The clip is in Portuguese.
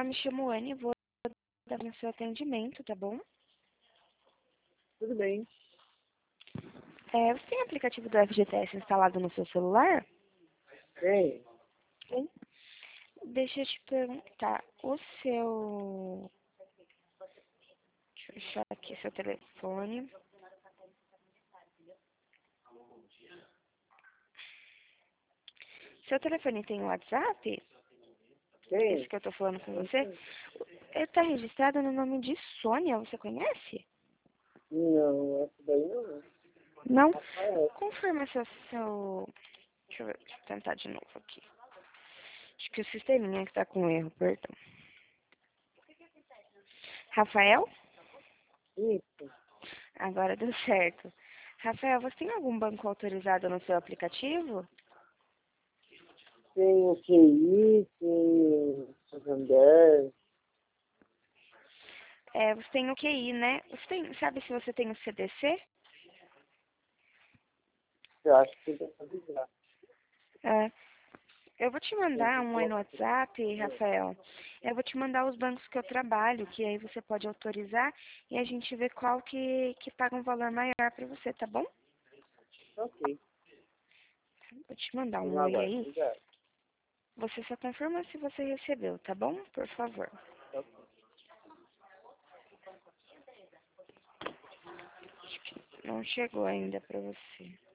me chamo Anne e vou dar no seu atendimento, tá bom? Tudo bem. Você tem o aplicativo do FGTS instalado no seu celular? Tem. Sim. Deixa eu te perguntar, o seu... Deixa eu achar aqui seu telefone. Seu telefone tem WhatsApp? Tem? Esse que eu tô falando com você? Ele tá registrado no nome de Sônia, você conhece? Não, essa daí não. Não? Rafael. Confirma seu... Deixa eu tentar de novo aqui. Acho que o sisteminha que tá com erro, perdão. Rafael? Isso. Agora deu certo. Rafael, você tem algum banco autorizado no seu aplicativo? Tem o QI, tem o Santander. Você tem o QI, né? Sabe se você tem o CDC? Eu acho que tem que avisar. É, eu vou te Tem mandar que um aí no colocar. WhatsApp, Rafael. Eu vou te mandar os bancos que eu trabalho, que aí você pode autorizar e a gente vê qual que paga um valor maior pra você, tá bom? Ok. Vou te mandar Vamos um oi agora. aí. Obrigado. Você só confirma se você recebeu, tá bom? Por favor. Ok. Não chegou ainda pra você.